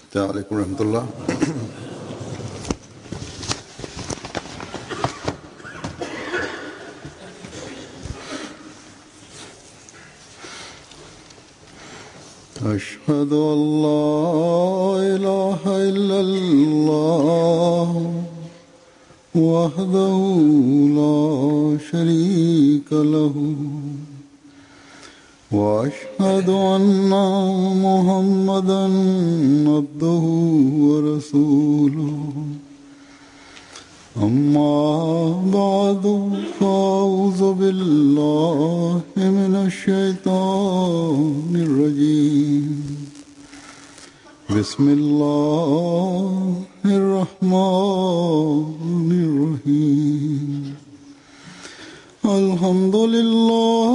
السلام عليكم ورحمة الله. أشهد أن لا إله إلا الله وحده لا شريك له وأشهد أن محمدًا عبده ورسوله أما بعد فأعوذ بالله من الشيطان الرجيم بسم الله الرحمن الرحيم الحمد لله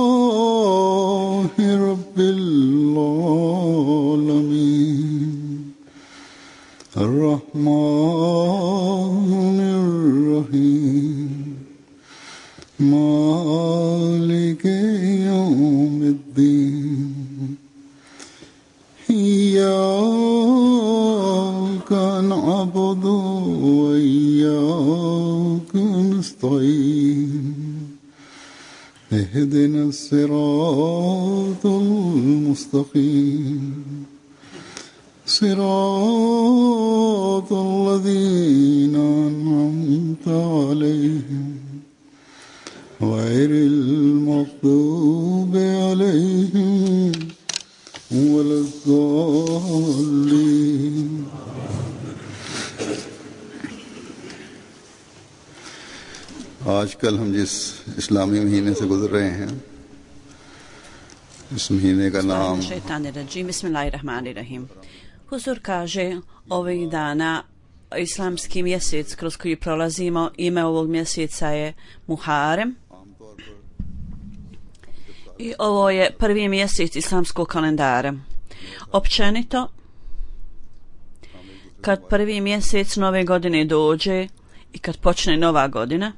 رب العالمين الرحمن الرحيم مالك يوم الدين إياك نعبد وإياك نستعين اهدنا الصراط المستقيم صراط الذين أنعمت عليهم غير المغضوب عليهم ولا الضالين. आजकल हम जिस इस्लामी महीने से गुजर रहे हैं इस महीने का नाम Bismillahirrahmanirrahim. Huzur kaže, ovih dana islamski mjesec kroz koji prolazimo, ime ovog mjeseca je Muharem i ovo je prvi mjesec islamskog kalendara. Općenito, kad prvi mjesec nove godine dođe i kad počne nova godina,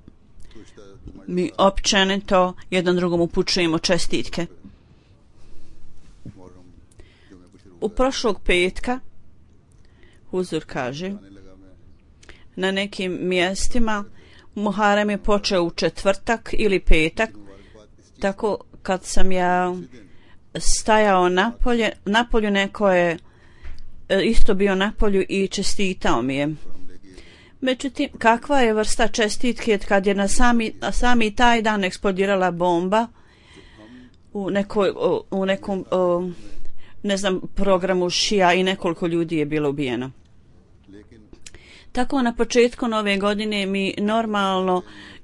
mi općenito jedan drugom upućujemo čestitke. U prošlog petka Huzur kaže, na nekim mjestima Muharem je počeo u četvrtak ili petak, tako kad sam ja stajao napolju neko je isto bio napolju i čestitao mi je. Međutim, kakva je vrsta čestitke kad je na sami taj dan eksplodirala bomba u nekom ne znam, programu šija i nekoliko ljudi je bilo ubijeno. Tako na početku nove godine mi normalno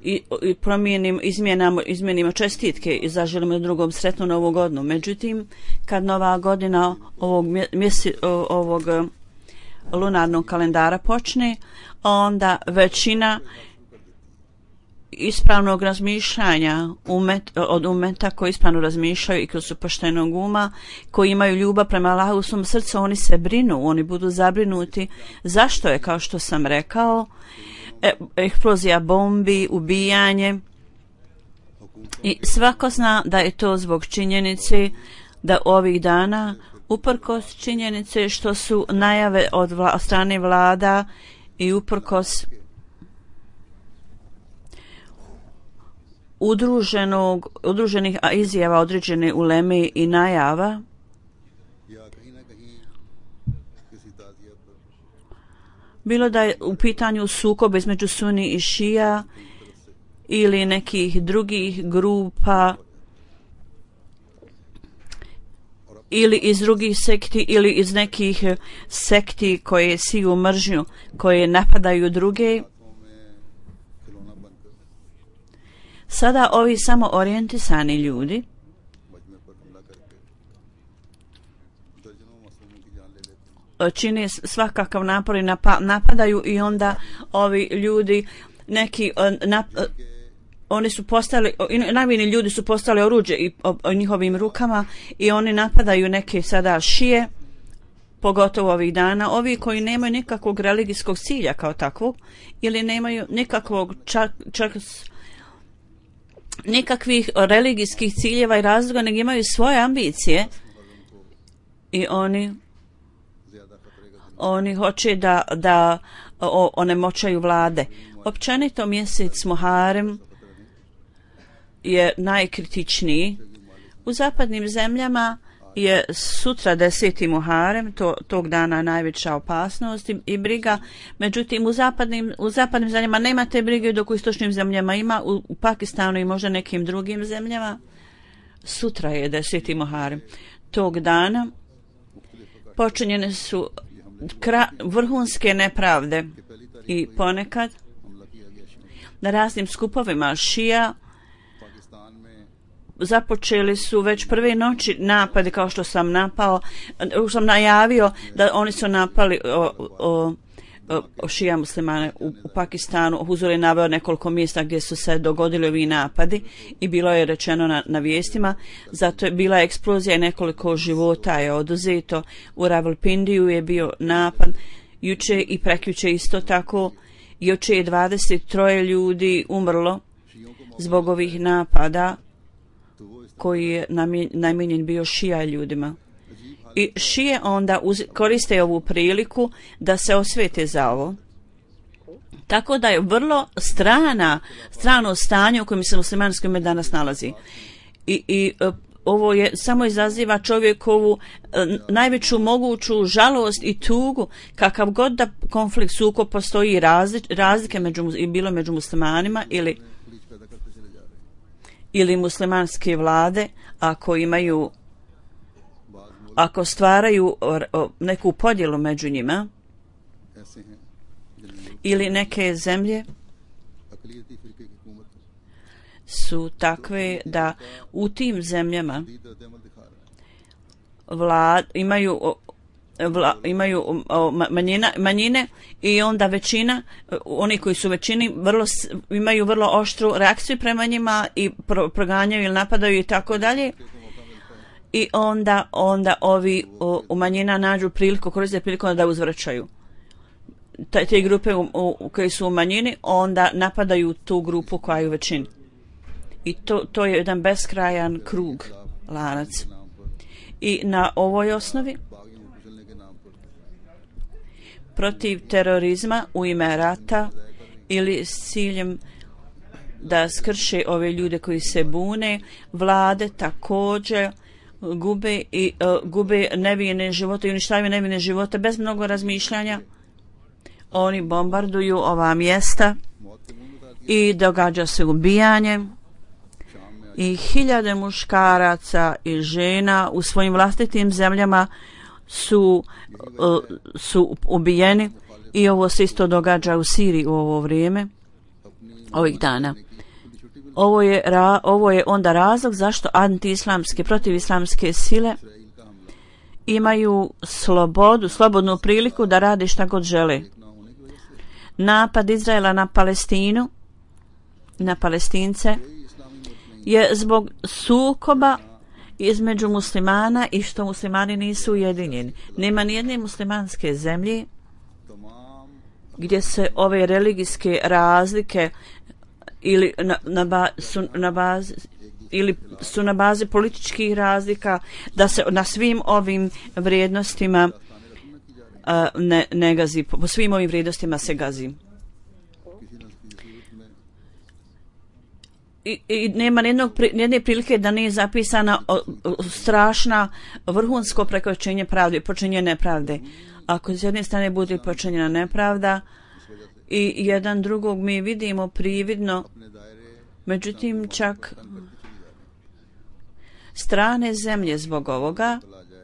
izmijenimo čestitke i zaželimo drugom sretnu novu godinu. Međutim, kad nova godina ovog lunarnog kalendara počne, onda većina ispravnog razmišljanja od umeta koji ispravno razmišljaju i koji su poštenog uma, koji imaju ljubav prema Allahu u svom srcu, oni se brinu, oni budu zabrinuti. Zašto je, kao što sam rekao, eksplozija bombi, ubijanje, i svako zna da je to zbog činjenice da ovih dana, uprkos činjenice što su najave od strane vlada i uprkos udruženih izjava određene uleme i najava, bilo da je u pitanju sukob između Suni i Šija ili nekih drugih grupa ili iz drugih sekti ili iz nekih sekti koje siju mržnju, koje napadaju druge. Sada ovi samo orijentisani ljudi čine svakakav napor i napadaju, i onda ovi ljudi neki oni su postali, najvini ljudi su postali oruđe o njihovim rukama i oni napadaju neke sada šije, pogotovo ovih dana, ovi koji nemaju nikakvog religijskog cilja kao takvog ili nemaju nikakvog nikakvih religijskih ciljeva i razloga, nego imaju svoje ambicije i oni Oni hoće da onemoćaju vlade. Općenito mjesec Muharem je najkritičniji. U zapadnim zemljama je sutra 10. Muharem, tog dana najveća opasnost i briga. Međutim, u zapadnim zemljama nema te brige, dok u istočnim zemljama ima, u Pakistanu i možda nekim drugim zemljama. Sutra je 10. Muharem. Tog dana počinjene su vrhunske nepravde i ponekad na raznim skupovima šija započeli su već prve noći napade, kao što sam najavio da oni su napali šija muslimane u Pakistanu. Huzur je naveo nekoliko mjesta gdje su se dogodili ovi napadi i bilo je rečeno na vijestima. Zato je bila eksplozija i nekoliko života je oduzeto. U Rawalpindiju je bio napad juče i prekjuče isto tako. Juče je 23 ljudi umrlo zbog ovih napada koji je namijenjen bio šija ljudima. I šije onda koriste ovu priliku da se osvete za ovo. Tako da je vrlo strano stanje u kojem se muslimanski umet danas nalazi. I ovo je samo izaziva čovjekovu najveću moguću žalost i tugu, kakav god da konflikt, sukob postoji, razlike bilo među muslimanima ili muslimanske vlade, ako stvaraju neku podjelu među njima, ili neke zemlje su takve da u tim zemljama imaju manjine i onda većina, oni koji su većini imaju vrlo oštru reakciju prema njima i proganjaju ili napadaju i tako dalje. I onda ovi u manjina nađu priliku, koriste priliku da uzvraćaju. Te grupe koje su u manjini onda napadaju tu grupu koja je u većini. I to je jedan beskrajan krug, lanac. I na ovoj osnovi protiv terorizma u ime rata ili s ciljem da skrše ove ljude koji se bune, vlade također gube nevine živote i uništavaju nevine živote bez mnogo razmišljanja. Oni bombarduju ova mjesta i događa se ubijanje i hiljade muškaraca i žena u svojim vlastitim zemljama su ubijeni i ovo se isto događa u Siriji u ovo vrijeme ovih dana. Ovo je onda razlog zašto antiislamske, protivislamske sile imaju slobodnu priliku da rade šta god žele. Napad Izraela na Palestinu, na Palestince, je zbog sukoba između muslimana i što muslimani nisu ujedinjeni. Nema nijedne muslimanske zemlje gdje se ove religijske razlike su na bazi političkih razlika, da se na svim ovim vrijednostima ne gazi, po svim ovim vrijednostima se gazi. I nema nijedne prilike da nije zapisana strašna vrhunsko prekoračenje pravde, počinjenje nepravde. Ako s jedne strane bude počinjena nepravda i jedan drugog mi vidimo prividno, međutim čak strane zemlje zbog ovoga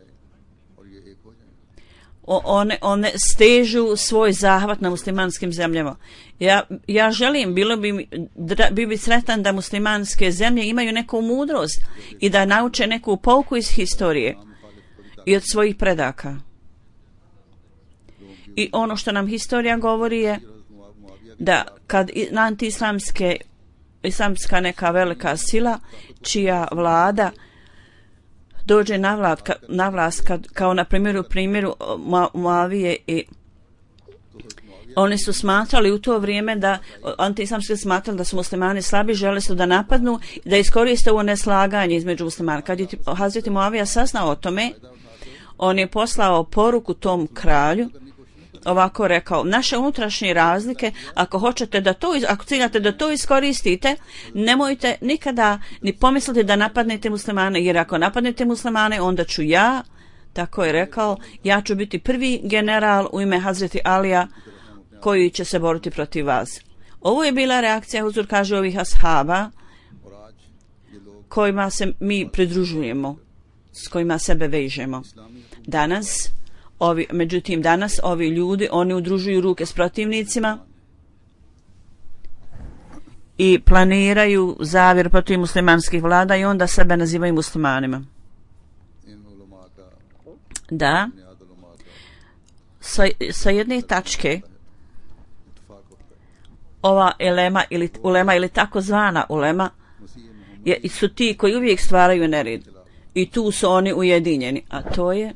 one stežu svoj zahvat na muslimanskim zemljama. Ja želim, bi sretan da muslimanske zemlje imaju neku mudrost i da nauče neku pouku iz historije i od svojih predaka. I ono što nam historija govori je da kad islamska neka velika sila čija vlada dođe na vlast kao na primjeru Muavije, i oni su smatrali u to vrijeme da antiislamski smatrali da su muslimani slabi, žele su da napadnu i da iskoriste ovo neslaganje između muslimana. Kad je Hazreti Muavija saznao o tome, on je poslao poruku tom kralju ovako rekao: naše unutrašnje razlike, ako ciljate da to iskoristite, nemojte nikada ni pomisliti da napadnete muslimane, jer ako napadnete muslimane, onda ću ja, tako je rekao, ja ću biti prvi general u ime Hazreti Alija koji će se boriti protiv vas. Ovo je bila reakcija, Huzur kaže, ovih ashaba kojima se mi pridružujemo, s kojima sebe vežemo. Međutim, danas ovi ljudi, oni udružuju ruke s protivnicima i planiraju zavjer protiv muslimanskih vlada i onda sebe nazivaju muslimanima. Da, sa jedne tačke ova ulema ili takozvana ulema su ti koji uvijek stvaraju nered i tu su oni ujedinjeni, a to je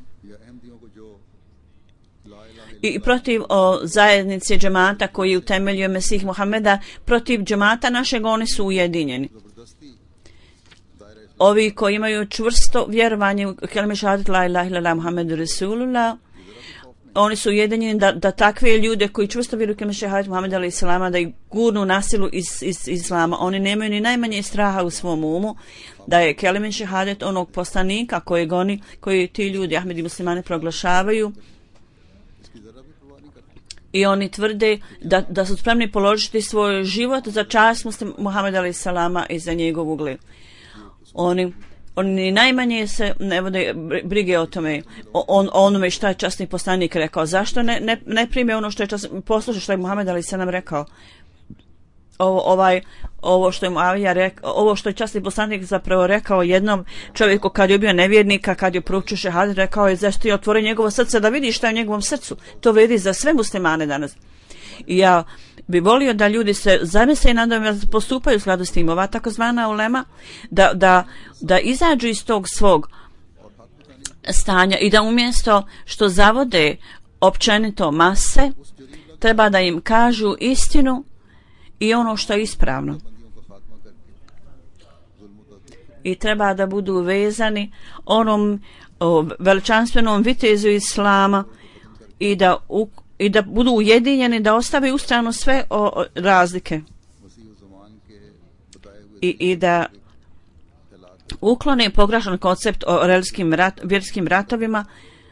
i protiv zajednice džemata koji utemeljuje Mesih Muhameda, protiv džemata našeg oni su ujedinjeni. Ovi koji imaju čvrsto vjerovanje u kelime šahadet la ilaha illallah Muhammedu Rasulullah, oni su ujedinjeni da takve ljude koji čvrsto vjeruju u kelime šahadet Muhameda alejhi selama, da ih gurnu nasilu iz islama. Oni nemaju ni najmanje straha u svom umu da je kelime šahadet onog poslanika koji ti ljudi Ahmedi muslimani proglašavaju, i oni tvrde da su spremni položiti svoj život za čast Muhameda alejhi selama i za njegov ugled. Oni najmanje se ne vode brige o tome, onome što je časni poslanik rekao. Zašto ne prime ono što je posluša što je Muhammed alejhi selam rekao? Ovo što je Muavija rekao, ovo što je časni poslanik zapravo rekao jednom čovjeku kad je bio nevjernika, kad je proučio šehadet, rekao je: zašto je otvori njegovo srce da vidi šta je u njegovom srcu. To vrijedi za sve muslimane danas. I ja bi volio da ljudi se zamisle i nadam da postupaju u skladu s tim. Ova takozvana ulema da izađu iz tog svog stanja i da umjesto što zavode općenito mase, treba da im kažu istinu i ono što je ispravno. I treba da budu vezani onom veličanstvenom vitezu islama i da budu ujedinjeni, da ostave ustranu sve razlike i da uklone pogrešan koncept o vjerskim ratovima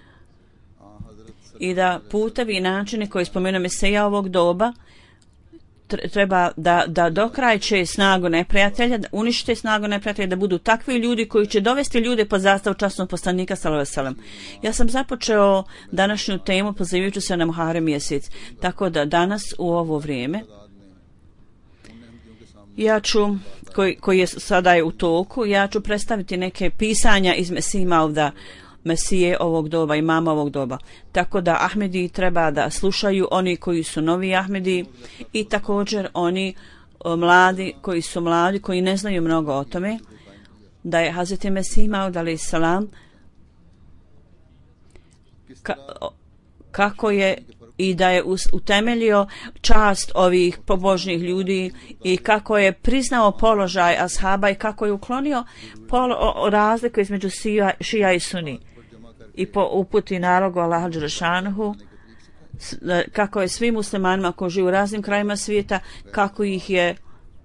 i da putevi i načini koji spomenuo Mesija ovog doba treba da dokrajče snagu neprijatelja, da unište snagu neprijatelja, da budu takvi ljudi koji će dovesti ljude pod zastavu časnog poslanika sallallahu alejhi ve sellem. Ja sam započeo današnju temu pozivajući se na Muharem mjesec, tako da danas u ovo vrijeme ja ću, koji je sada u toku, ja ću predstaviti neke pisanja iz Mesije ovog doba, imama ovog doba. Tako da Ahmedi treba da slušaju oni koji su novi Ahmedi i također oni mladi, koji ne znaju mnogo o tome, da je Hazreti Mesih Maud alejhi selam kako je i da je utemeljio čast ovih pobožnih ljudi i kako je priznao položaj ashaba i kako je uklonio razliku između šija i suni i po uputi nalogu Allaha dželešanuhu, kako je svim muslimanima koji žive u raznim krajima svijeta, kako ih je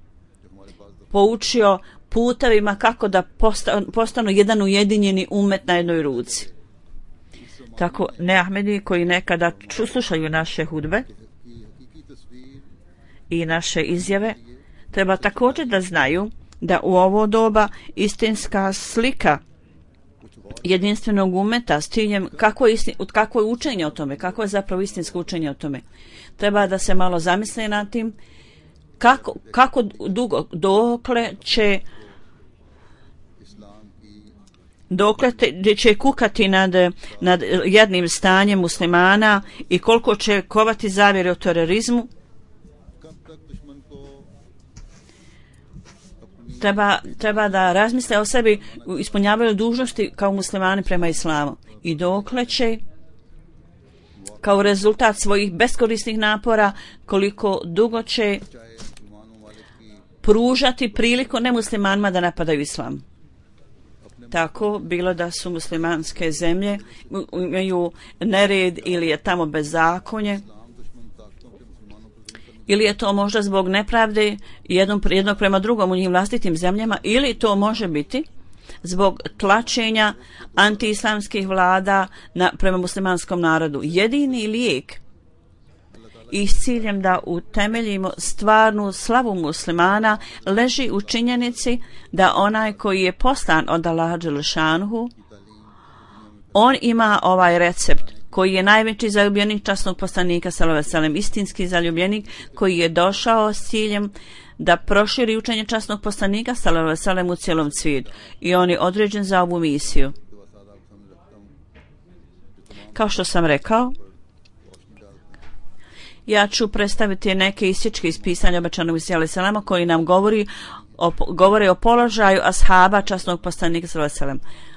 poučio putevima kako da postanu jedan ujedinjeni umet na jednoj ruci. Tako neahmedi koji nekada slušaju naše hudbe i naše izjave, treba također da znaju da u ovo doba slika jedinstvenog umeta s ciljem kako je učenje o tome, kako je zapravo istinsko učenje o tome. Treba da se malo zamisle nad tim kako dugo, dokle će kukati nad jednim stanjem muslimana i koliko će kovati zavjere o terorizmu. Treba da razmisle o sebi, ispunjavaju dužnosti kao muslimani prema islamu i dokle će kao rezultat svojih beskorisnih napora, koliko dugo će pružati priliku nemuslimanima da napadaju islam. tako, bilo da su muslimanske zemlje imaju nered ili je tamo bezakonje, ili je to možda zbog nepravde jednog prema drugom u njim vlastitim zemljama, ili to može biti zbog tlačenja antiislamskih vlada prema muslimanskom narodu. Jedini lijek i s ciljem da utemeljimo stvarnu slavu muslimana leži u činjenici da onaj koji je poslan od Allaha dželešanuhu, on ima ovaj recept koji je najveći zaljubljenik časnog poslanika sallallahu alejhi ve sellem, istinski zaljubljenik koji je došao s ciljem da proširi učenje časnog poslanika sallallahu alejhi ve sellem u cijelom svijetu, i on je određen za ovu misiju. Kao što sam rekao, ja ću predstaviti neke isječke iz pisanja obećanog Mesija alejhi selama koji nam govore o položaju ashaba časnog poslanika sallallahu alejhi ve sellem.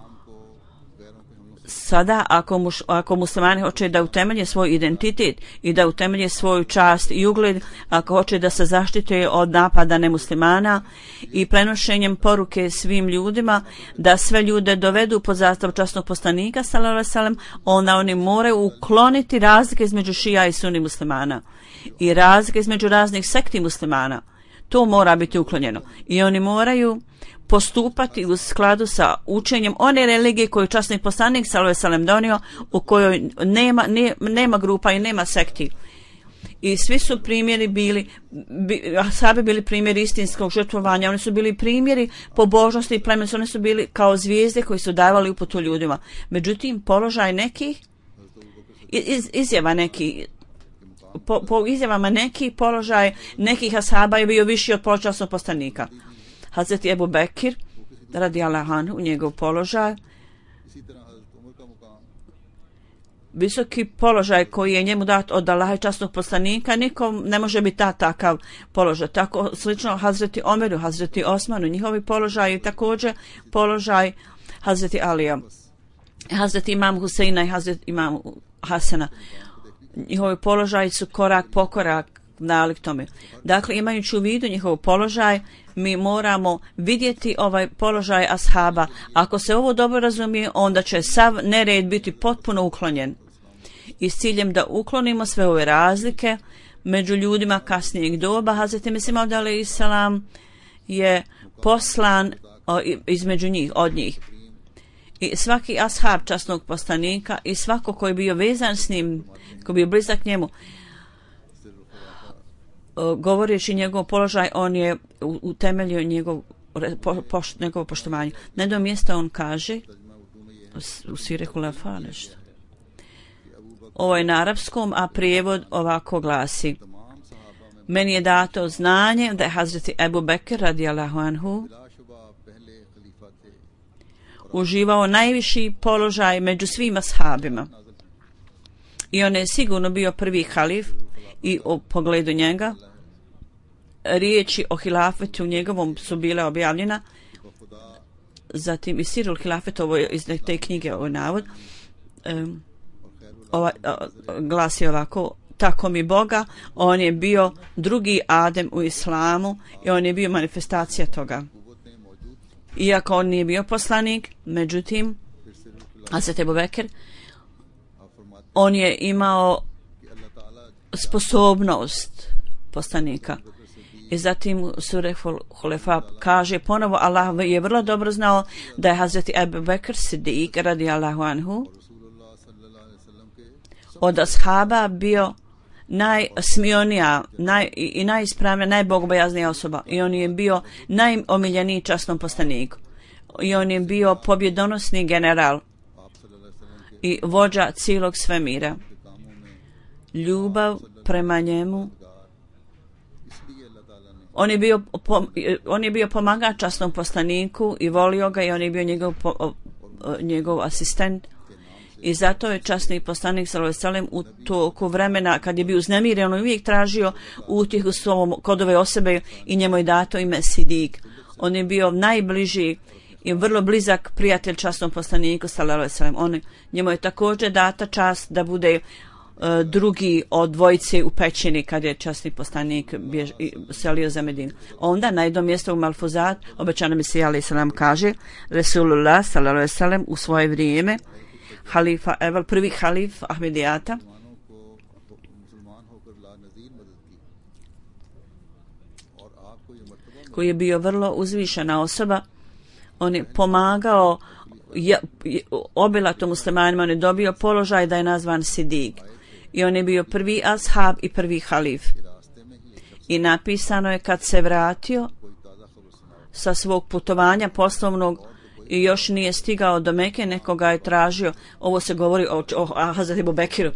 Sada, ako muslimani hoće da utemelje svoj identitet i da utemelje svoju čast i ugled, ako hoće da se zaštite od napada nemuslimana i prenošenjem poruke svim ljudima, da sve ljude dovedu pod zastavu časnog poslanika sallallahu alejhi ve sellem, onda oni moraju ukloniti razlike između šija i sunni muslimana i razlike između raznih sekti muslimana. To mora biti uklonjeno i oni moraju postupati u skladu sa učenjem one religije koju časni poslanik sallallahu alejhi ve sellem donio, u kojoj nema grupa i nema sekti. I svi su primjeri ashabi bili primjeri istinskog žrtvovanja, oni su bili primjeri pobožnosti i plemenstva, oni su bili kao zvijezde koji su davali uputu ljudima. Međutim, položaj nekih izjava nekih po izjavama neki položaj nekih ashaba je bio viši od položaja časnog poslanika. Hazreti Ebu Bekir radijallahu anhu, njegov položaj, visoki položaj koji je njemu dat od Allaha i časnog poslanika, nikom ne može biti takav položaj. Tako slično Hazreti Omeru, Hazreti Osmanu, njihovi položaji, također položaj Hazreti Alija, Hazreti Imam Huseina i Hazreti Imam Hasana. Njihovi položaji su korak po korak nalik tome. Dakle, imajući u vidu njihov položaj, mi moramo vidjeti ovaj položaj ashaba. Ako se ovo dobro razumije, onda će sav nered biti potpuno uklonjen. I s ciljem da uklonimo sve ove razlike među ljudima kasnijeg doba, Hazreti Mesih Maud alejhi selam je poslan između njih, od njih. I svaki ashab časnog poslanika i svako koji je bio vezan s njim, koji je bio blizak njemu, govoreći njegov položaj, on je utemeljio njegovo poštovanje. Na jednom mjestu on kaže u Sire Hulafa nešto. Ovo je na arapskom, a prijevod ovako glasi: meni je dato znanje da je Hazreti Ebu Bekir radijallahu anhu uživao najviši položaj među svima ashabima. I on je sigurno bio prvi halif i u pogledu njega riječi o hilafetu njegovom su bile objavljena. Zatim i Sirul Hilafet, ovo je iz te knjige ovaj navod, glasi ovako: tako mi Boga, on je bio drugi Adem u islamu i on je bio manifestacija toga. Iako on nije bio poslanik, međutim, Hazreti Ebu Bekir, on je imao sposobnost poslanika. I zatim Sure Hulefa kaže ponovo: Allah je vrlo dobro znao da je Hazreti Ebu Bekir Siddiq radijallahu anhu od ashaba bio najsmionija i najispravnija, najbogobojaznija osoba. I on je bio najomiljeniji časnom poslaniku. I on je bio pobjedonosni general i vođa cijelog svemira. Ljubav prema njemu, on je bio pomagač časnom poslaniku i volio ga, i on je bio njegov asistent. I zato je časni poslanik sallallahu alejhi ve sellem u toku vremena kad je bio uznemiren, on uvijek tražio utjehu kod ove osobe i njemu je dato ime Sidik. On je bio najbliži i vrlo blizak prijatelj časnom poslaniku sallallahu alejhi ve sellem. Njemu je također data čast da bude drugi od dvojice u pećini kad je časni poslanik selio za Medinu. Onda na jednom mjestu u Malfuzat obećani Mesija alejhi selam kaže Resulullah sallallahu alejhi ve sellem u svoje vrijeme halifa Evel, prvi halif Ahmedijata, koji je bio vrlo uzvišena osoba, on je pomagao obilato muslimanima, on je dobio položaj da je nazvan Sidik i on je bio prvi ashab i prvi halif. I napisano je kad se vratio sa svog putovanja poslovnog i još nije stigao do Meke, nekoga je tražio. Ovo se govori o Hazreti Ebu Bekiru.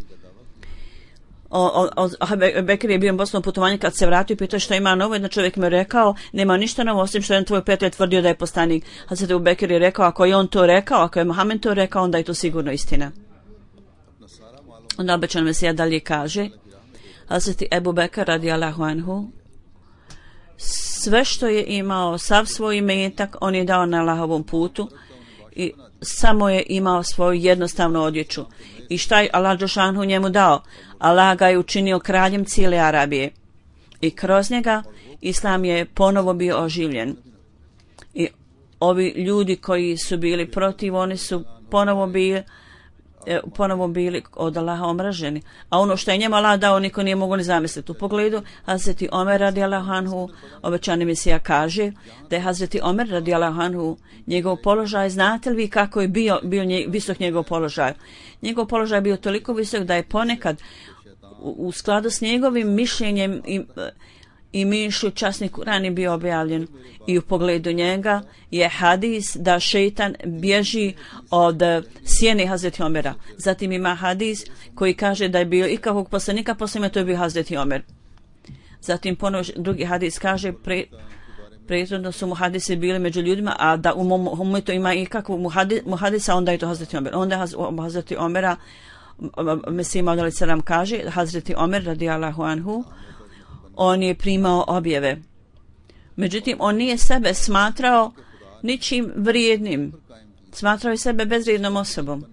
Bekir je bio na poslovnom putovanju, kad se vratio i pitao što ima novo, jedan čovjek mi je rekao nema ništa novo osim što je tvoj prijatelj tvrdio da je poslanik. Hazreti Ebu Bekir je rekao ako je on to rekao, ako je Muhammed to rekao, onda je to sigurno istina. Onda obećan Mesija dalje kaže Hazreti Ebu Bekir radijallahu anhu sve što je imao, sav svoj imetak on je dao na Allahovom putu i samo je imao svoju jednostavnu odjeću. I šta je Allah dželešanu njemu dao? Allah ga je učinio kraljem cijele Arabije i kroz njega Islam je ponovo bio oživljen. I ovi ljudi koji su bili protiv, oni su ponovo bili od Allaha omraženi. A ono što je njemu Allah dao, niko nije mogao ni zamisliti. U pogledu Hazreti Omer radijallahu anhu, obećani Mesija kaže da je Hazreti Omer radijallahu anhu njegov položaj, znate li vi kako je bio visok njegov položaj? Njegov položaj je bio toliko visok da je ponekad u skladu s njegovim mišljenjem i mišlju časni Kur'an je bio objavljen i u pogledu njega je hadis da šeitan bježi od sjene Hazreti Omera. Zatim ima hadis koji kaže da je bio ikakvog poslanika poslije to je bio Hazreti Omer. Zatim ponovo drugi hadis kaže prethodno su muhadisi bili među ljudima, a da u mom umetu ima ikakvog muhadisa, onda je to Hazreti Omer. Onda Hazreti Omera Mesija alejhi selam kaže Hazreti Omer radijallahu anhu on je primao objave. Međutim, on nije sebe smatrao ničim vrijednim. Smatrao je sebe bezvrijednom osobom.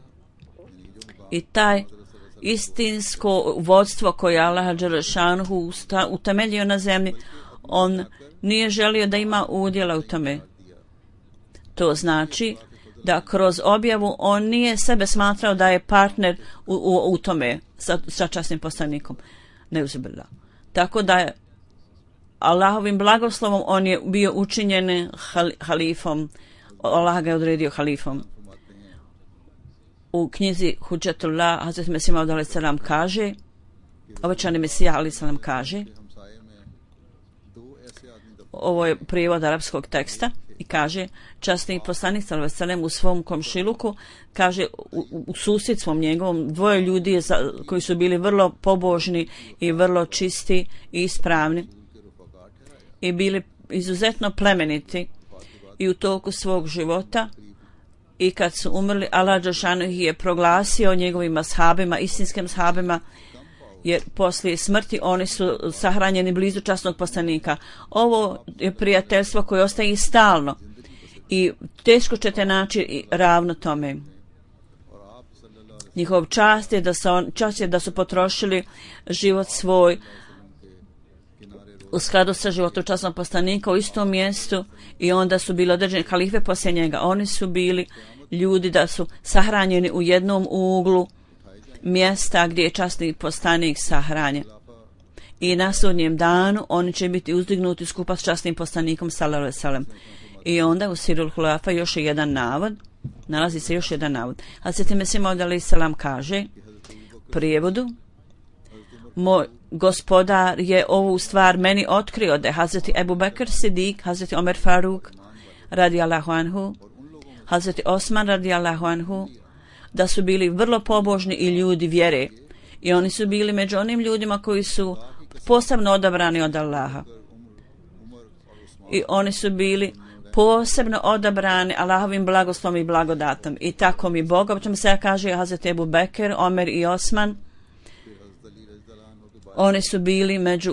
I taj istinsko vodstvo koje Allah dželešanu utemeljio na zemlji, on nije želio da ima udjela u tome. To znači da kroz objavu on nije sebe smatrao da je partner u tome sa časnim poslanikom. Neuzubillah. Tako da je Allahovim blagoslovom on je bio učinjen halifom. Allah ga je odredio halifom. U knjizi Hudžatullah Hazret Mesih Maud alejhi selam kaže, obećani Mesija alejhi selam kaže, ovo je prijevod arapskog teksta i kaže časni poslanik sallallahu alejhi ve sellem u svom komšiluku kaže u susjedstvom njegovom dvoje ljudi koji su bili vrlo pobožni i vrlo čisti i ispravni i bili izuzetno plemeniti i u toku svog života i kad su umrli Allah dželešanu ih je proglasio njegovim ashabima, istinskim ashabima, jer poslije smrti oni su sahranjeni blizu časnog poslanika. Ovo je prijateljstvo koje ostaje stalno i teško ćete naći ravno tome. Njihov čast je da su potrošili život svoj u skladu sa životom časnog poslanika u istom mjestu i onda su bili određeni halife poslije njega. Oni su bili ljudi da su sahranjeni u jednom uglu mjesta gdje je časni poslanik sahranjen. I na sudnjem danu oni će biti uzdignuti skupa s časnim poslanikom sallallahu alejhi ve sellem. I onda u Sirul Hulafa još je jedan navod, nalazi se još jedan navod. Hazreti Mesih Maud alejhi selam kaže prijevodu, moj gospodar je ovu stvar meni otkrio da je Hazreti Ebu Bekr Sidik, Hazreti Omer Faruk radijallahu anhu, Hazreti Osman radijallahu anhu, da su bili vrlo pobožni i ljudi vjere i oni su bili među onim ljudima koji su posebno odabrani od Allaha i oni su bili posebno odabrani Allahovim blagoslovom i blagodatom i tako mi Bog, o čemu se kaže Hazreti Ebu Bekr, Omer i Osman, oni su bili među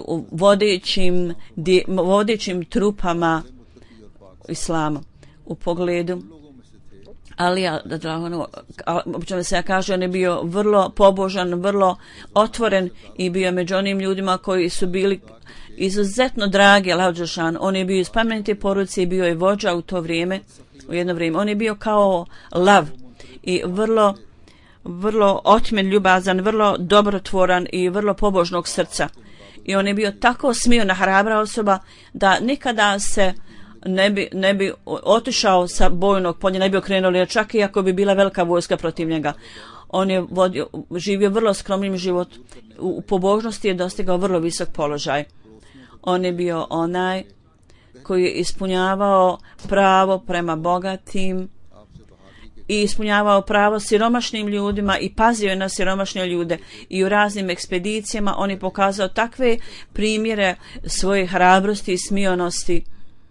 vodećim trupama islama. U pogledu Alija, obično se ja kaže, on je bio vrlo pobožan, vrlo otvoren i bio među onim ljudima koji su bili izuzetno dragi Allahu dželešanu. On je bio iz plemenite porodice i bio je vođa u to vrijeme, u jedno vrijeme. On je bio kao lav i vrlo otmen, ljubazan, vrlo dobrotvoran i vrlo pobožnog srca. I on je bio tako smijona, hrabra osoba da nikada se ne bi otišao sa bojnog polja, ne bi okrenuli, čak i ako bi bila velika vojska protiv njega. On je živio vrlo skromnim život, u pobožnosti je dostigao vrlo visok položaj. On je bio onaj koji je ispunjavao pravo prema bogatim i ispunjavao pravo siromašnim ljudima i pazio je na siromašne ljude i u raznim ekspedicijama on je pokazao takve primjere svoje hrabrosti i smijonosti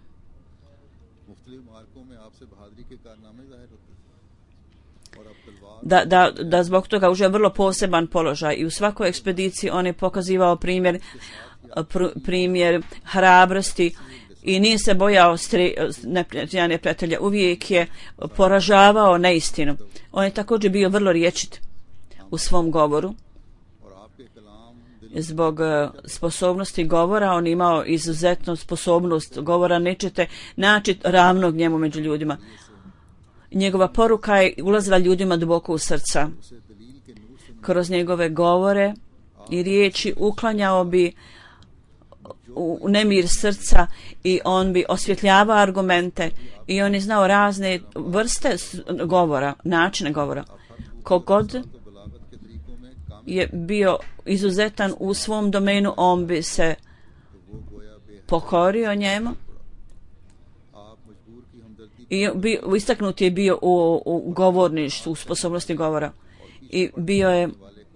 da zbog toga uživa vrlo poseban položaj i u svakoj ekspediciji on je pokazivao primjer hrabrosti i nije se bojao neprijatelja, uvijek je poražavao neistinu. On je također bio vrlo rječit u svom govoru. Zbog sposobnosti govora on imao izuzetnu sposobnost govora, nećete naći ravnog njemu među ljudima. Njegova poruka je ulazila ljudima duboko u srca. Kroz njegove govore i riječi uklanjao bi u nemir srca i on bi osvjetljavao argumente i on je znao razne vrste govora, načine govora. Kogod je bio izuzetan u svom domenu, on bi se pokorio njemu i istaknut je bio u govorništvu, u sposobnosti govora i bio je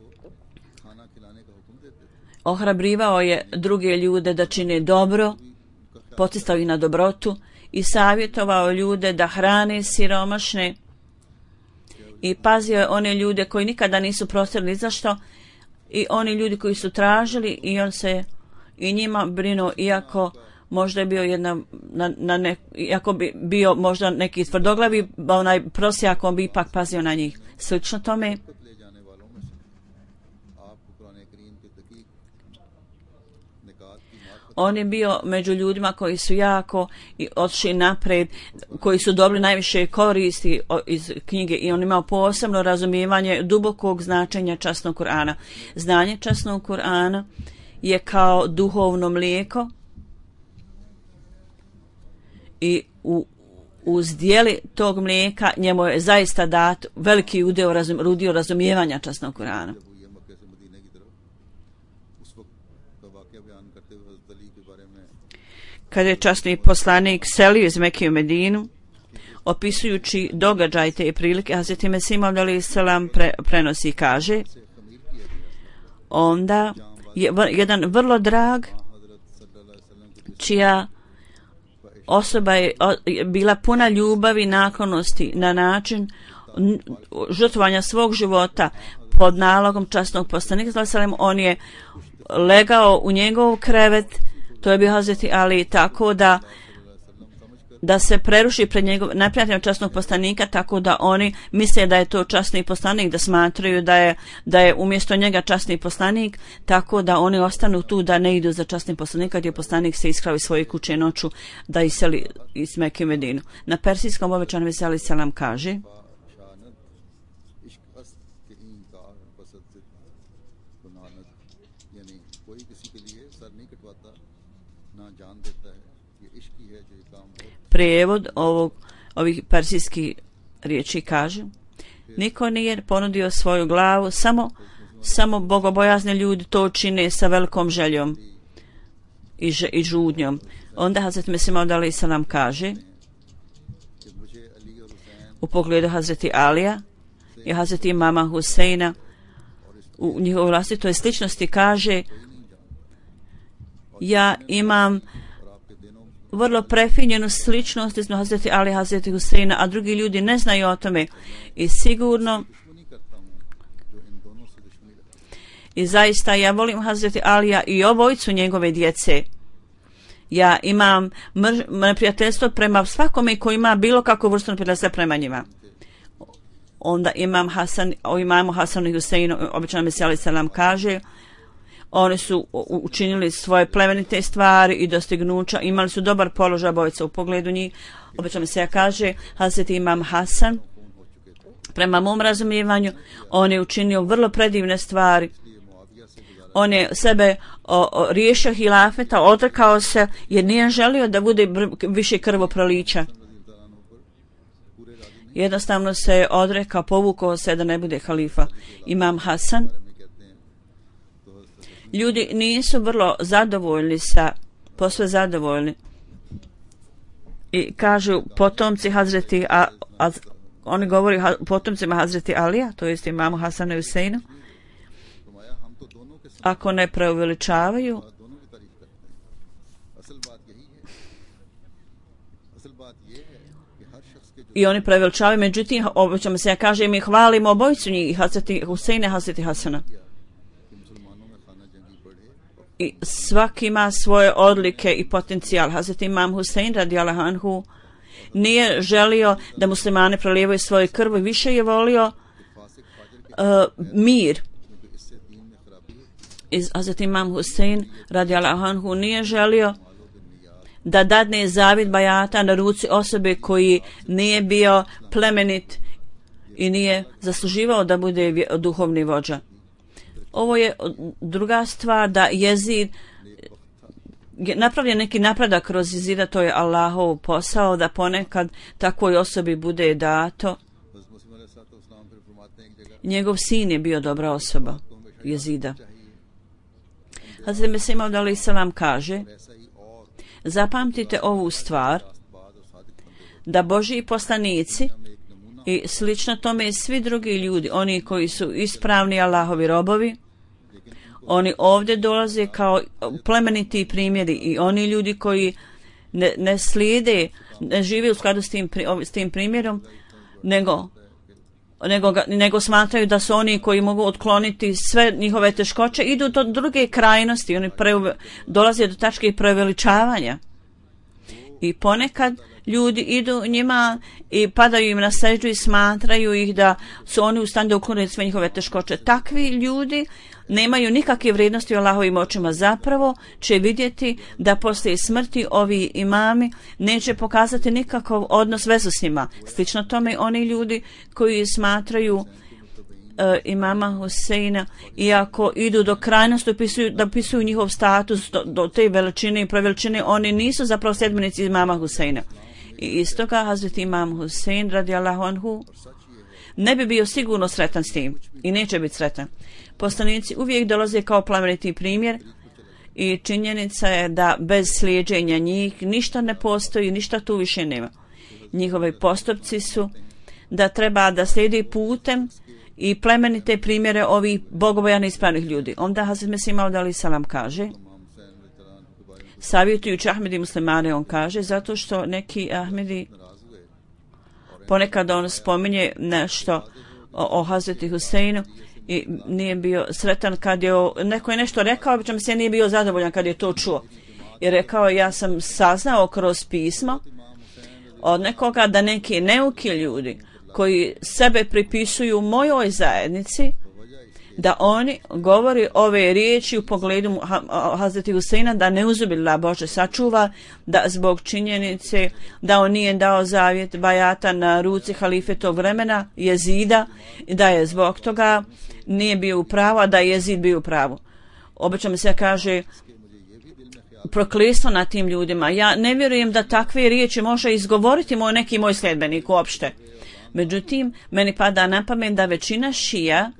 ohrabrivao je druge ljude da čine dobro, poticao ih na dobrotu i savjetovao ljude da hrane siromašne i pazio je one ljude koji nikada nisu prostorili zašto i oni ljudi koji su tražili i on se i njima brinuo iako možda je bio iako bi bio možda neki tvrdoglavi onaj prosjak, on bi ipak pazio na njih. Slično tome on je bio među ljudima koji su jako otišli napred, koji su dobili najviše koristi iz knjige i on imao posebno razumijevanje dubokog značenja časnog Kur'ana. Znanje časnog Kur'ana je kao duhovno mlijeko i u zdjeli tog mlijeka njemu je zaista dat veliki udio razumijevanja časnog Kur'ana. Kada je časni poslanik selio iz Mekke u Medinu, opisujući događaj te prilike, Hazreti Mesih Maud alejhi selam prenosi i kaže, onda je jedan vrlo drag, čija osoba je bila puna ljubavi i naklonosti na način žrtvovanja svog života pod nalogom časnog poslanika, on je legao u njegov krevet, to je bio Hazreti Ali, tako da se preruši pred neprijateljem časnog poslanika, tako da oni misle da je to časni poslanik, da smatraju da je umjesto njega časni poslanik, tako da oni ostanu tu, da ne idu za časnim poslanika, gdje poslanik se iskrao iz svoje kuće noću da iseli iz Mekke u Medinu. Na persijskom obećanom Mesih alejhi selam kaže, prijevod ovih persijskih riječi kaže, niko nije ponudio svoju glavu, samo bogobojazni ljudi to čine sa velikom željom i žudnjom. Onda Hazreti Mesih Maud alejhi selam kaže u pogledu Hazreti Alija i Hazreti imama Huseina u njihovoj vlastitoj sličnosti kaže, ja imam vrlo prefinjenu sličnost između Hazreti Ali i Hazreti Huseina, a drugi ljudi ne znaju o tome i sigurno i zaista ja volim Hazreti Alija i obojicu njegove djece. Ja imam neprijateljstvo prema svakome koji ima bilo kakvu vrstu neprijateljstva prema njima. Onda o imamu Hasanu i Huseinu, običan Mesija alejhi selam kaže, oni su učinili svoje plemenite stvari i dostignuća, imali su dobar položaj obojica u pogledu njih. Običan Mesija kaže, Hazreti imam Hasan, prema mom razumijevanju, on je učinio vrlo predivne stvari. On je sebe riješio hilafeta, odrekao se jer nije želio da bude više krvoprolića. Jednostavno se je odrekao, povukao se da ne bude halifa. Imam Hasan. Ljudi nisu vrlo zadovoljni posve zadovoljni. I kažu potomci Hazreti, oni govori potomcima Hazreti Alija, to jest imamu Hasanu i Huseinu, ako ne preuveličavaju, i oni preuveličavaju, međutim, obično se kaže, mi hvalimo obojicu njih, Hazreti Huseina i Hazreti Hasana. I svaki ima svoje odlike i potencijal. Hazreti imam Husein radijallahu anhu nije želio da muslimani prolijevaju svoju krv, više je volio mir. Hazreti imam Husein radijallahu anhu nije želio da dadne zavid bajata na ruci osobe koji nije bio plemenit i nije zasluživao da bude duhovni vođa. Ovo je druga stvar, da Jezid napravlja neki napredak kroz Jezida, to je Allahov posao, da ponekad takvoj osobi bude dato. Njegov sin je bio dobra osoba, Jezida. Hazreti Mesih Maud alejhi selam kaže, zapamtite ovu stvar, da Božji poslanici i slično tome svi drugi ljudi, oni koji su ispravni Allahovi robovi, oni ovdje dolaze kao plemeniti primjeri, i oni ljudi koji ne slijede, ne žive u skladu s tim primjerom, nego smatraju da su oni koji mogu otkloniti sve njihove teškoće, idu do druge krajnosti, oni dolaze do tačke preveličavanja. I ponekad ljudi idu njima i padaju im na seždu i smatraju ih da su oni u stanju da ukloniti sve njihove teškoće. Takvi ljudi nemaju nikakve vrijednosti u Allahovim očima, zapravo će vidjeti da poslije smrti ovi imami neće pokazati nikakav odnos, vezu s njima. Slično tome oni ljudi koji smatraju imama Huseina, iako idu do krajnosti da opisuju njihov status do te veličine i preveličine, oni nisu zapravo sljedbenici imama Huseina. I istoga Hazreti imam Husein radijallahu anhu ne bi bio sigurno sretan s tim i neće biti sretan. Poslanici uvijek dolaze kao plemeniti primjer i činjenica je da bez slijeđenja njih ništa ne postoji, ništa tu više nema. Njihovi postupci su da treba da slijedi putem i plemenite primjere ovih bogobojani ispravnih ljudi. Onda Hazreti Mesih Maud alejhi selam kaže, savjetujući Ahmedi muslimane, on kaže, zato što neki Ahmedi ponekad on spominje nešto o Hazreti Huseinu i nije bio sretan kad je neko je nešto rekao, obično se nije bio zadovoljan kad je to čuo. I rekao, ja sam saznao kroz pismo od nekoga da neki neuki ljudi koji sebe pripisuju mojoj zajednici, da oni govori ove riječi u pogledu Hazreti Huseina, da ne uzubila Bože sačuva, da zbog činjenice da on nije dao zavjet bajata na ruci halife tog vremena, Jezida, da je zbog toga nije bio u pravu, a da je Jezid bio u pravu. Obično se kaže prokletstvo na tim ljudima. Ja ne vjerujem da takve riječi može izgovoriti neki moj sljedbenik uopšte. Međutim, meni pada na pamet da većina šija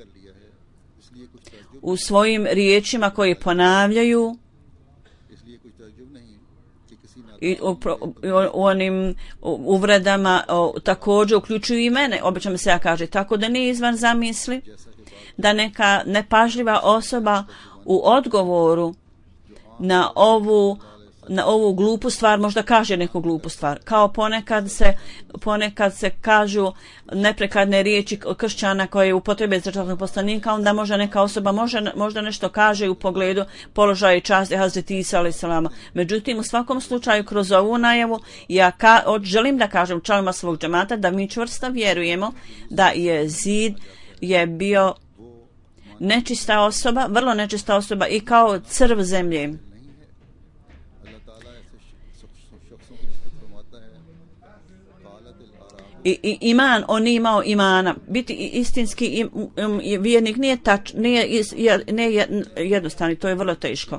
u svojim riječima koje ponavljaju i u onim uvredama također uključuju i mene, obično se ja kaže, tako da nije izvan zamisli da neka nepažljiva osoba u odgovoru na ovu na ovu glupu stvar možda kaže neku glupu stvar. Kao ponekad se kažu neprekadne riječi kršćana koje upotrebe za časnog poslanika, onda možda neka osoba možda nešto kaže u pogledu položaja i časti Hazreti Isa alejhi selam. Međutim, u svakom slučaju kroz ovu najavu ja želim da kažem članovima svog džemata da mi čvrsto vjerujemo da Jezid je bio nečista osoba, vrlo nečista osoba i kao crv zemlje. I iman, on nije imao imana. Biti istinski vjernik nije jednostavno, to je vrlo teško.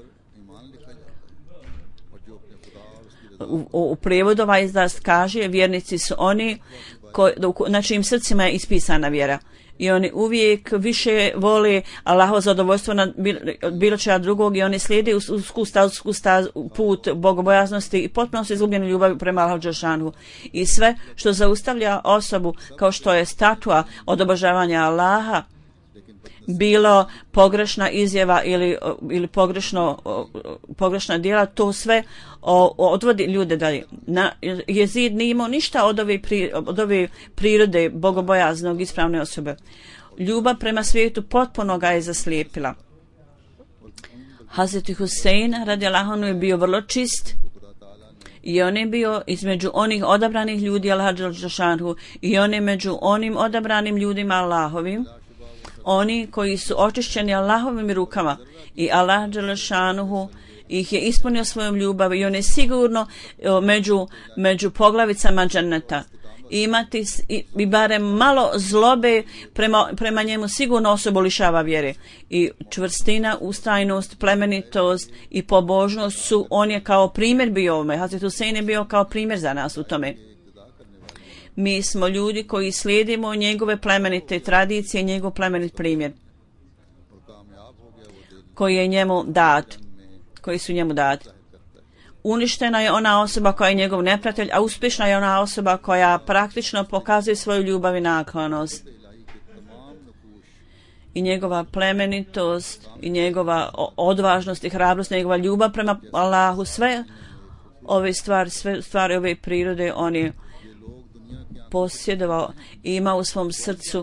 U prijevodu ovaj izraz kaže vjernici su oni na čijim srcima je ispisana vjera. I oni uvijek više vole Allahovo zadovoljstvo nad bilo čega drugog i oni slijede put bogobojaznosti i potpuno su izgubljeni ljubavi prema Allahu dželešanu. I sve što zaustavlja osobu kao što je statua od obožavanja Allaha, bilo pogrešna izjava ili pogrešna djela, to sve odvodi ljude dalje. Jezid nije imao ništa od ove prirode bogobojaznog ispravne osobe. Ljubav prema svijetu potpuno ga je zaslijepila. Hazreti Husein radijallahu anhu je bio vrlo čist i on je bio između onih odabranih ljudi Allaha dželešanu i on je među onim odabranim ljudima Allahovim, oni koji su očišćeni Allahovim rukama i Allah dželešanuhu ih je ispunio svojom ljubavi i on je sigurno među poglavicama dženneta. Imati i barem malo zlobe prema njemu sigurno osobu lišava vjere. I čvrstina, ustrajnost, plemenitost i pobožnost su, on je kao primjer bio ovome. Hazreti Husein je bio kao primjer za nas u tome. Mi smo ljudi koji slijedimo njegove plemenite tradicije, njegov plemenit primjer koji je njemu dat, koji su njemu dati. Uništena je ona osoba koja je njegov neprijatelj, a uspješna je ona osoba koja praktično pokazuje svoju ljubav i naklonost. I njegova plemenitost, i njegova odvažnost i hrabrost, njegova ljubav prema Allahu, sve ove stvari ove prirode on je posjedovao i ima u svom srcu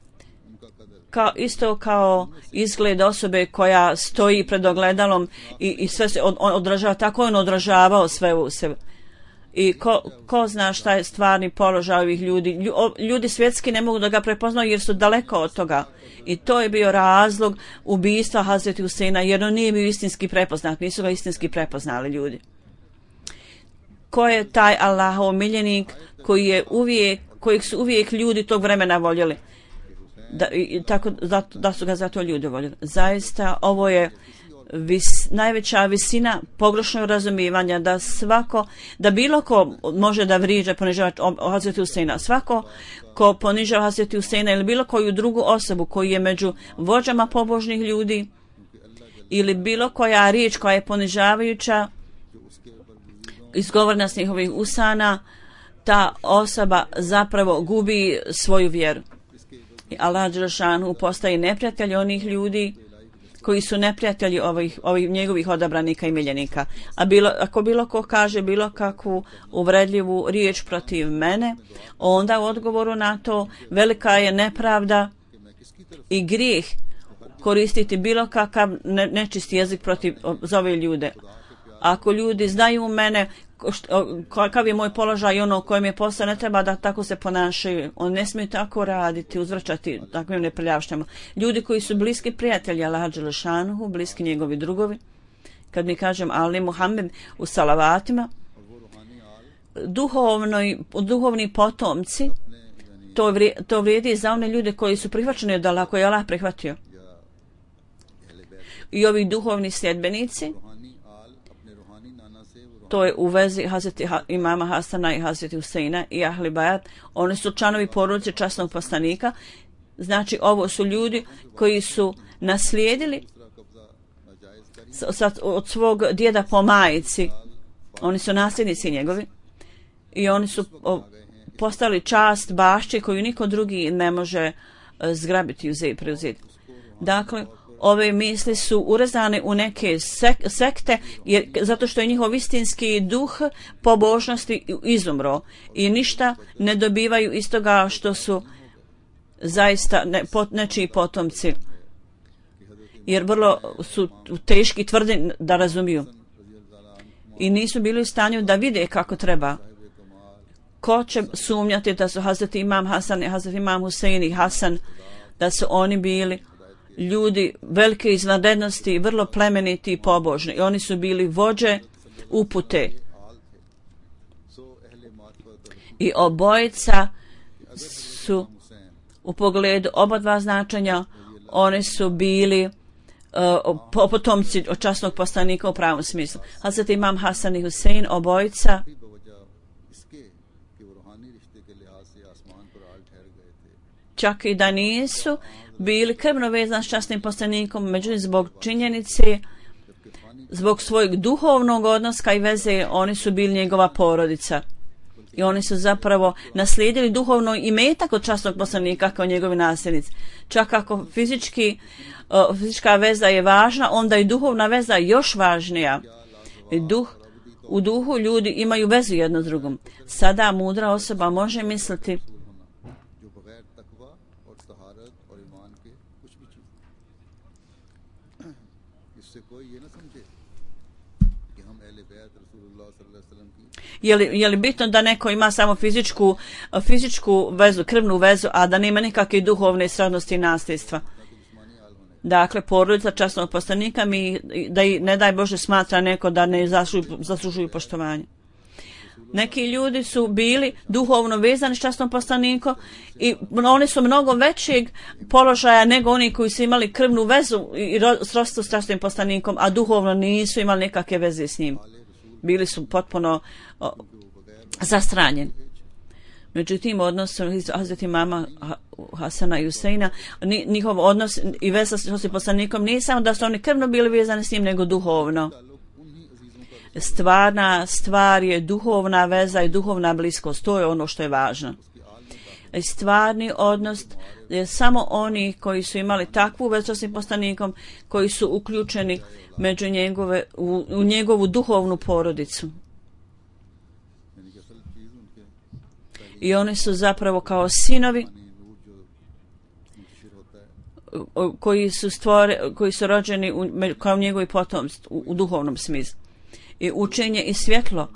isto kao izgled osobe koja stoji pred ogledalom i sve se odražava, tako on odražavao sve u sebe. I ko zna šta je stvarni položaj ovih ljudi. Ljudi svjetski ne mogu da ga prepoznaju jer su daleko od toga. I to je bio razlog ubistva Hazreti Huseina, jer on nije bio istinski prepoznat, nisu ga istinski prepoznali ljudi. Ko je taj Allahov miljenik kojeg su uvijek ljudi tog vremena voljeli? Da su ga zato ljudi voljeli. Zaista ovo je najveća visina pogrešnog razumijevanja da bilo ko može da vrijeđa, ponižavati Hazreti Huseina. Svako ko ponižava Hazreti Huseina ili bilo koju drugu osobu koji je među vođama pobožnih ljudi ili bilo koja riječ koja je ponižavajuća izgovorena s njihovih usana, ta osoba zapravo gubi svoju vjeru. I Allah dželešanu postaje neprijatelj onih ljudi koji su neprijatelji ovih njegovih odabranika i miljenika. Ako bilo ko kaže bilo kakvu uvredljivu riječ protiv mene, onda u odgovoru na to velika je nepravda i grijeh koristiti bilo kakav nečist jezik za ove ljude. Ako ljudi znaju mene kakav je moj položaj i ono kojem je posao, ne treba da tako se ponašaju. On ne smije tako raditi, uzvraćati takvim neprljavštama. Ljudi koji su bliski prijatelji Allaha dželešanuhu, bliski njegovi drugovi, kad mi kažem Ali Muhammed u salavatima, duhovni potomci, to vrijedi za one ljude koji su prihvaćeni od Allaha, koji je Allah prihvatio. I ovi duhovni sljedbenici, to je u vezi Hazreti imama Hasana i Hazreti Huseina i Ahli Bajat. Oni su članovi porodice časnog poslanika. Znači ovo su ljudi koji su naslijedili od svog djeda po majici. Oni su nasljednici njegovi i oni su postali čast bašće koju niko drugi ne može zgrabiti i preuzeti. Dakle, ove misli su urezane u neke sekte, zato što je njihov istinski duh pobožnosti izumro i ništa ne dobivaju iz toga što su zaista nečiji potomci, jer vrlo su teški, tvrdi da razumiju i nisu bili u stanju da vide kako treba. Ko će sumnjati da su Hazreti Imam Hasan i Hazreti Imam Husein i Hasan, da su oni bili ljudi velike izvanrednosti, vrlo plemeniti i pobožni, i oni su bili vođe upute. I obojica su u pogledu oba dva značenja, oni su bili potomci od časnog poslanika u pravom smislu. Hazreti Imam Hasan i Husein, obojica čak i da nisu bili krvno vezani s časnim poslanikom, međutim zbog činjenice, zbog svojeg duhovnog odnoska i veze, oni su bili njegova porodica. I oni su zapravo naslijedili duhovno imetak od časnog poslanika kao njegovi nasljednici. Čak ako fizička veza je važna, onda i duhovna veza je još važnija. U duhu ljudi imaju vezu jedno s drugom. Sada mudra osoba može misliti je li bitno da neko ima samo fizičku vezu, krvnu vezu, a da nema nikakve duhovne srodnosti i nasljedstva. Dakle, porodica časnog poslanika da i ne daj Bože smatra neko da ne zaslužuju poštovanje. Neki ljudi su bili duhovno vezani s časnom poslanikom i oni su mnogo većeg položaja nego oni koji su imali krvnu vezu i srodstvo s časnim poslanikom, a duhovno nisu imali nekakve veze s njim. Bili su potpuno zastranjeni. Međutim, odnos Hazreti Imama Hasana i Huseina, njihov odnos i veza s časnim poslanikom nije samo da su oni krvno bili vezani s njim, nego duhovno. Stvarna stvar je duhovna veza i duhovna bliskost. To je ono što je važno. I stvarni odnos je samo oni koji su imali takvu vezu s časnim poslanikom, koji su uključeni u njegovu duhovnu porodicu. I oni su zapravo kao sinovi koji su rođeni kao njegovi potomci u duhovnom smislu. I učenje i svjetlo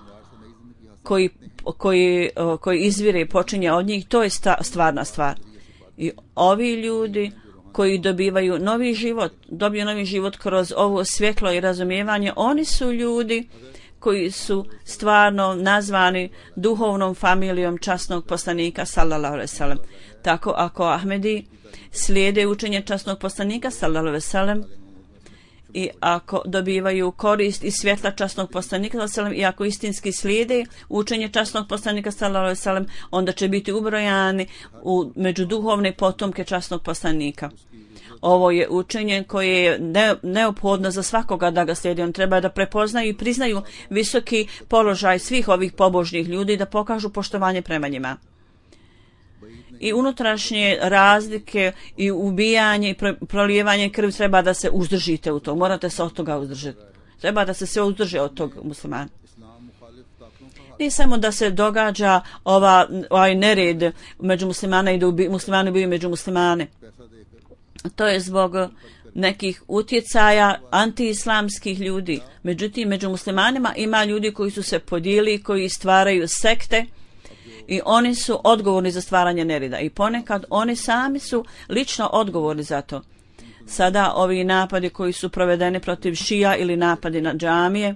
koji izvire i počinje od njih, to je stvarna stvar. I ovi ljudi koji dobiju novi život kroz ovo svjetlo i razumijevanje, oni su ljudi koji su stvarno nazvani duhovnom familijom časnog poslanika sallallahu alejhi ve sellem. Tako ako Ahmedi slijede učenje časnog poslanika sallallahu alejhi ve sellem i ako dobivaju korist iz svjetla časnog poslanika sallallahu alejhi ve sellem i ako istinski slijede učenje časnog poslanika sallallahu alejhi ve sellem, onda će biti ubrojani među duhovne potomke časnog poslanika. Ovo je učenje koje je neophodno za svakoga da ga slijedi. On treba da prepoznaju i priznaju visoki položaj svih ovih pobožnih ljudi, da pokažu poštovanje prema njima. I unutrašnje razlike i ubijanje i prolijevanje krvi treba da se uzdržite u to. Morate se od toga uzdržati. Treba da se sve uzdrže od tog muslimana. Nije samo da se događa ovaj nered među muslimana i da muslimani ubiju među muslimane. To je zbog nekih utjecaja antiislamskih ljudi. Međutim, među muslimanima ima ljudi koji su se podijeli, koji stvaraju sekte i oni su odgovorni za stvaranje nereda. I ponekad oni sami su lično odgovorni za to. Sada ovi napadi koji su provedeni protiv šija ili napadi na džamije,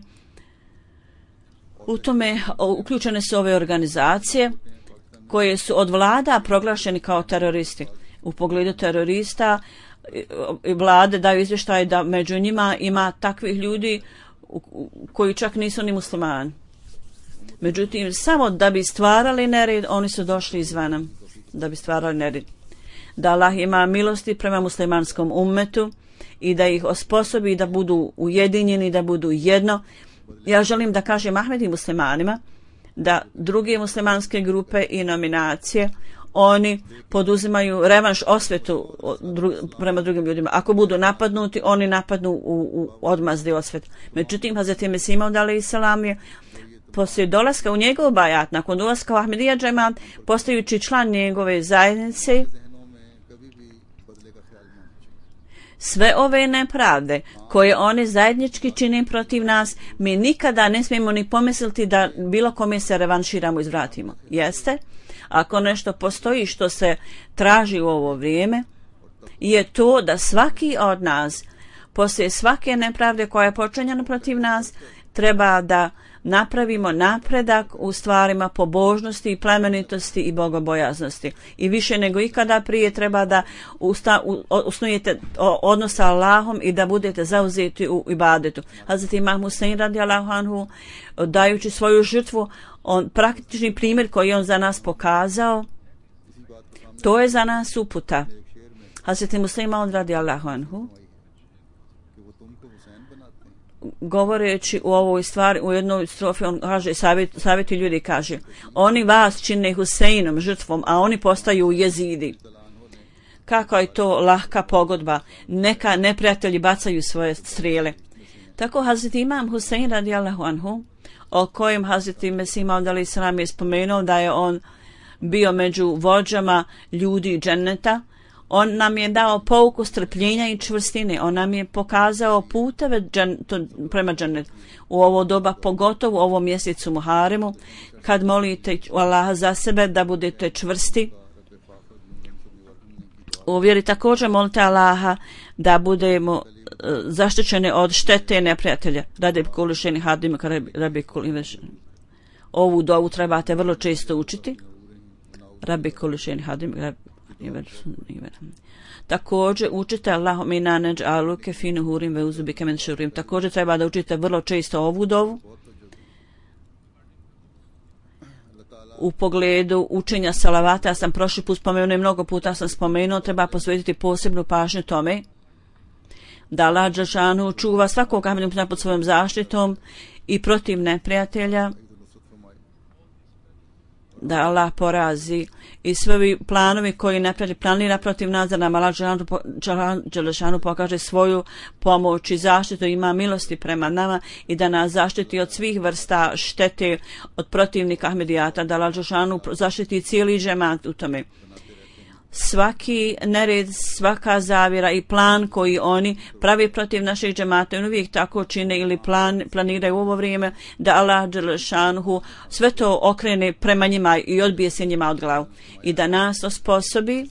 u tome uključene su ove organizacije koje su od vlada proglašeni kao teroristi. U pogledu terorista vlade daju izvještaj da među njima ima takvih ljudi koji čak nisu ni muslimani. Međutim, samo da bi stvarali nered, oni su došli izvana da bi stvarali nered. Da Allah ima milosti prema muslimanskom ummetu i da ih osposobi da budu ujedinjeni, da budu jedno. Ja želim da kažem Ahmedi muslimanima da druge muslimanske grupe i nominacije, oni poduzimaju revanš, osvetu prema drugim ljudima. Ako budu napadnuti, oni napadnu u odmazdi osvetu. Međutim, Hazreti Mesih Maud alejhi selam je poslije dolaska u njegov bajat, nakon ulaska u Ahmedija džemat, postajući član njegove zajednice, sve ove nepravde koje oni zajednički čine protiv nas, mi nikada ne smijemo ni pomisliti da bilo kome se revanširamo i izvratimo. Jeste? Ako nešto postoji što se traži u ovo vrijeme, je to da svaki od nas, poslije svake nepravde koja je počinjena protiv nas, treba da napravimo napredak u stvarima pobožnosti i plemenitosti i bogobojaznosti. I više nego ikada prije treba da usnujete odnos sa Allahom i da budete zauzeti u ibadetu. Hazreti Imam Husein radijallahu anhu, dajući svoju žrtvu, on praktični primjer koji on za nas pokazao, to je za nas uputa. Hazreti Husein radijallahu anhu, govoreći u ovoj stvari, u jednoj strofi, on kaže, savjeti ljudi, kaže, oni vas čine Huseinom, žrtvom, a oni postaju jezidi. Kako je to lahka pogodba, neka neprijatelji bacaju svoje strijele. Tako Hazreti Imam Husein radijallahu anhu, o kojem Hazreti Mesih Maud alejhi selam je spomenuo da je on bio među vođama ljudi dženneta, on nam je dao pouku strpljenja i čvrstine. On nam je pokazao puteve prema džennetu. U ovo doba, pogotovo u ovom mjesecu Muharemu, kad molite Allaha za sebe da budete čvrsti. U vjeri također molite Allaha da budemo zaštićeni od štete neprijatelja. Radi kulišeni hadim, rabi kulišeni. Ovu dovu trebate vrlo često učiti. Rabi kulišeni hadim, također učite Allahumma inna naj'aluke fi nuhurim ve uzbike min šurrim. Također treba da učite vrlo često ovu dovu u pogledu učenja salavata. Ja sam prošli put spomenuo i mnogo puta sam spomenuo, treba posvetiti posebnu pažnju tome da Allah dželešanu čuva svakog ahmedija pod svojom zaštitom i protiv neprijatelja, da Allah porazi i sve ovi planovi koji neprijatelj planira protiv nas, da nam Allah dželešanu pokaže svoju pomoć i zaštitu, ima milosti prema nama i da nas zaštiti od svih vrsta štete od protivnika Ahmedijata, da Allah dželešanu zaštiti cijeli džemat u tome. Svaki nered, svaka zavjera i plan koji oni pravi protiv naših džemata, oni uvijek tako čine ili planiraju u ovo vrijeme, da Allah dželešanu sve to okrene prema njima i odbije se njima od glavu i da nas osposobi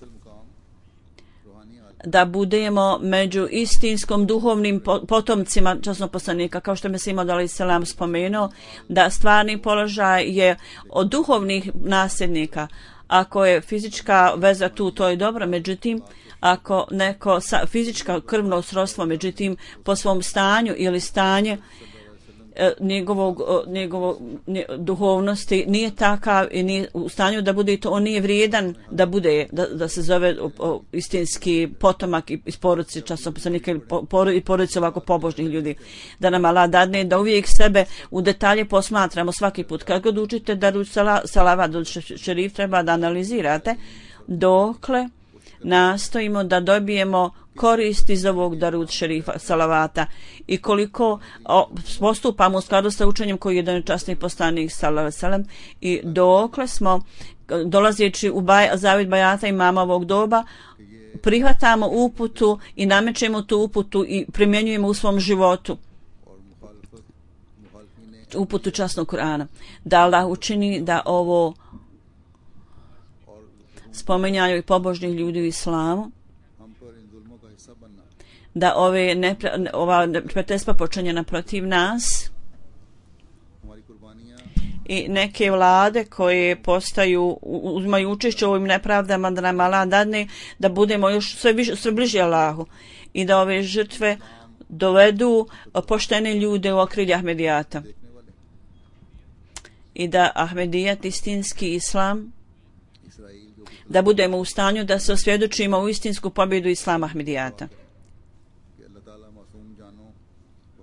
da budemo među istinskom duhovnim potomcima časnog poslanika, kao što je Mesih Maud alejhi selam spomenuo, da stvarni položaj je od duhovnih nasljednika. Ako je fizička veza tu, to je dobro, međutim, ako neko fizička krvno srodstvo, međutim, po svom stanju ili stanje njegovog duhovnosti nije takav i nije u stanju da bude, to on nije vrijedan da bude, da se zove istinski potomak iz porodice časnog poslanika i porodice ovako pobožnih ljudi. Da nam Allah dadne da uvijek sebe u detalje posmatramo svaki put. Kad god učite da salavat do šerif, treba da analizirate dokle nastojimo da dobijemo korist iz ovog darud šerifa salavata i koliko postupamo u skladu sa učenjem koji je jedan časni poslanik sallallahu i dokle smo dolazeći u zavid bajata imama ovog doba prihvatamo uputu i namećemo tu uputu i primjenjujemo u svom životu uputu časnog Kur'ana. Da Allah učini da ovo spominjaju i pobožnih ljudi u islamu, da ova neprijateljstva počinjena protiv nas i neke vlade koje uzmaju učešće u ovim nepravdama, da nam Allah dadne da budemo još sve bliži Allahu i da ove žrtve dovedu poštene ljude u okrilje Ahmedijata i da Ahmedijat, istinski islam, da budemo u stanju da se osvjedočimo u istinsku pobjedu islama Ahmedijata.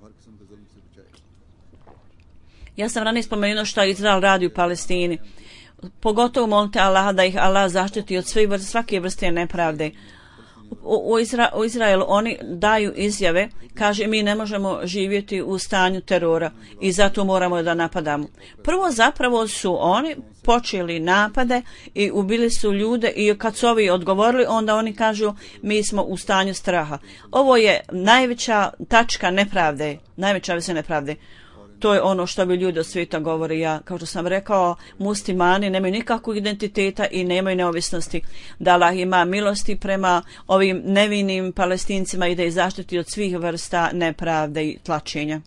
Ja sam ranije spomenuo što Izrael radi u Palestini. pogotovo molite Allaha da ih Allah zaštiti od svake vrste nepravde. U Izraelu oni daju izjave, kaže mi ne možemo živjeti u stanju terora i zato moramo da napadamo. Prvo zapravo su oni počeli napade i ubili su ljude i kad su ovi odgovorili onda oni kažu mi smo u stanju straha. Ovo je najveća tačka nepravde, najveća vrsta nepravde. To je ono što bi ljudi od svijeta govore. Ja, kao što sam rekao, muslimani nemaju nikakvog identiteta i nemaju neovisnosti. Da Allah ima milosti prema ovim nevinim Palestincima i da ih zaštiti od svih vrsta nepravde i tlačenja.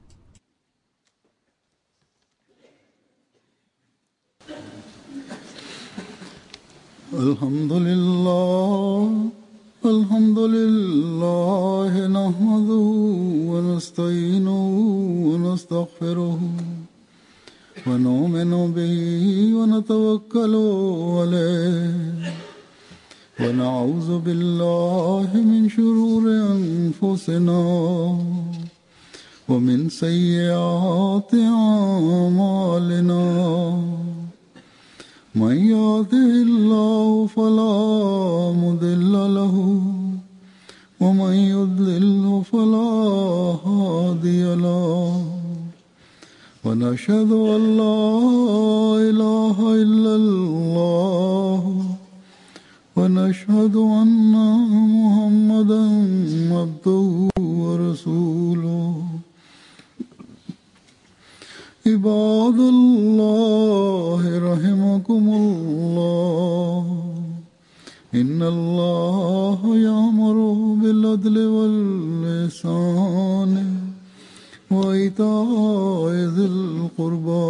الحمد لله نحمده ونستعينه ونستغفره ونؤمن به ونتوكل عليه ونعوذ بالله من شرور أنفسنا ومن سيئات أعمالنا من يهده الله فلا مضل له ومن يضلل فلا هادي له ونشهد أن لا إله إلا الله ونشهد أن محمدا عبده ورسوله عباد الله رحمكم الله إن الله يأمر بالعدل والإحسان وإيتاء ذي القربى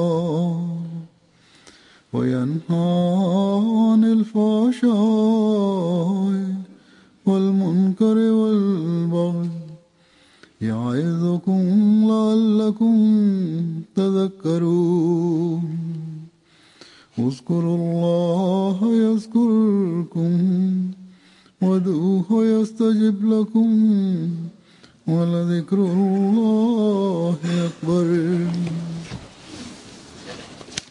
وينهى عن الفحشاء والمنكر والبغي يعظكم لعلكم تذكرون اذكروا الله يذكركم وادعوه يستجب لكم ولذكر الله أكبر